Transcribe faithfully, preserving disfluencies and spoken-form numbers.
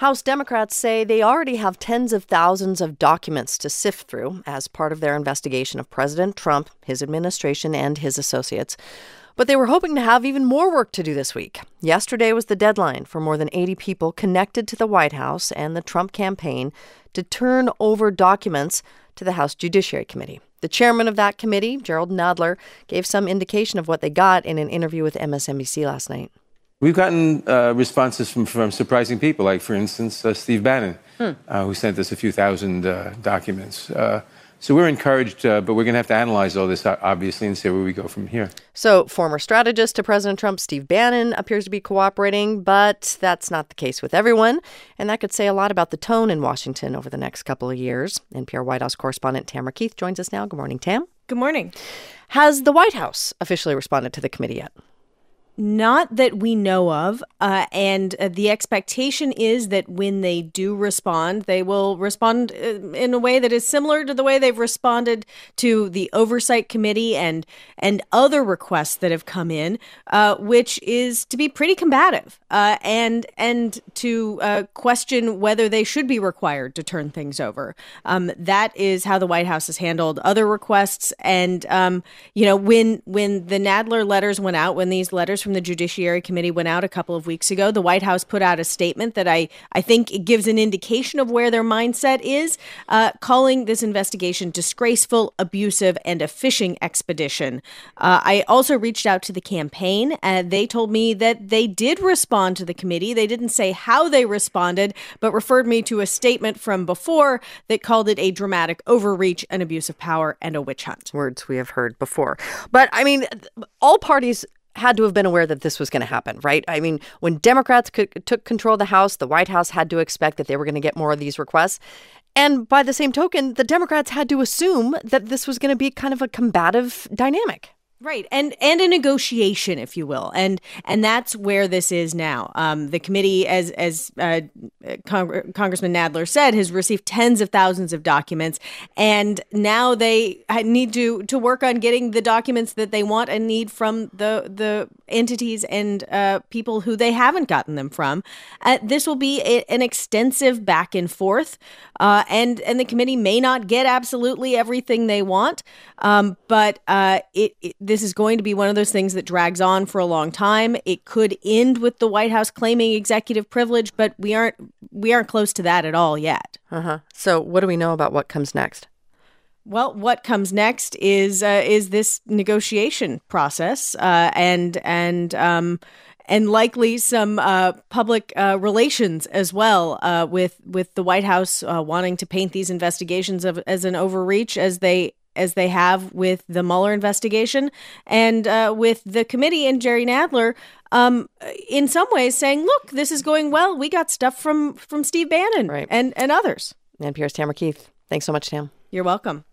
House Democrats say they already have tens of thousands of documents to sift through as part of their investigation of President Trump, his administration, and his associates. But they were hoping to have even more work to do this week. Yesterday was the deadline for more than eighty people connected to the White House and the Trump campaign to turn over documents to the House Judiciary Committee. The chairman of that committee, Jerrold Nadler, gave some indication of what they got in an interview with M S N B C last night. We've gotten uh, responses from, from surprising people, like, for instance, uh, Steve Bannon, hmm. uh, who sent us a few thousand uh, documents. Uh, so we're encouraged, uh, but we're going to have to analyze all this, obviously, and see where we go from here. So former strategist to President Trump, Steve Bannon, appears to be cooperating, but that's not the case with everyone. And that could say a lot about the tone in Washington over the next couple of years. N P R White House correspondent Tamara Keith joins us now. Good morning, Tam. Good morning. Has the White House officially responded to the committee yet? Not that we know of. Uh, and uh, the expectation is that when they do respond, they will respond uh, in a way that is similar to the way they've responded to the Oversight Committee and and other requests that have come in, uh, which is to be pretty combative uh, and and to uh, question whether they should be required to turn things over. Um, that is how the White House has handled other requests. And, um, you know, when when the Nadler letters went out, when these letters from the Judiciary Committee went out a couple of weeks ago, the White House put out a statement that I, I think it gives an indication of where their mindset is, uh, calling this investigation disgraceful, abusive, and a fishing expedition. Uh, I also reached out to the campaign. Uh, they told me that they did respond to the committee. They didn't say how they responded, but referred me to a statement from before that called it a dramatic overreach, an abuse of power, and a witch hunt. Words we have heard before. But, I mean, all parties had to have been aware that this was going to happen, right? I mean, when Democrats could, took control of the House, the White House had to expect that they were going to get more of these requests. And by the same token, the Democrats had to assume that this was going to be kind of a combative dynamic. Right. And and a negotiation, if you will. And and that's where this is now. Um, the committee, as as uh, Cong- Congressman Nadler said, has received tens of thousands of documents. And now they need to to work on getting the documents that they want and need from the, the entities and uh, people who they haven't gotten them from. Uh, this will be a, an extensive back and forth. Uh, and, and the committee may not get absolutely everything they want. Um, but uh, it, it this is going to be one of those things that drags on for a long time. It could end with the White House claiming executive privilege, but we aren't we aren't close to that at all yet. Uh-huh. So what do we know about what comes next? Well, what comes next is uh, is this negotiation process uh, and and um, and likely some uh, public uh, relations as well, uh, with with the White House uh, wanting to paint these investigations of, as an overreach as they. as they have with the Mueller investigation and uh, with the committee and Jerry Nadler, um, in some ways saying, look, this is going well. We got stuff from from Steve Bannon right. and, and others. N P R's Tamara Keith. Thanks so much, Tam. You're welcome.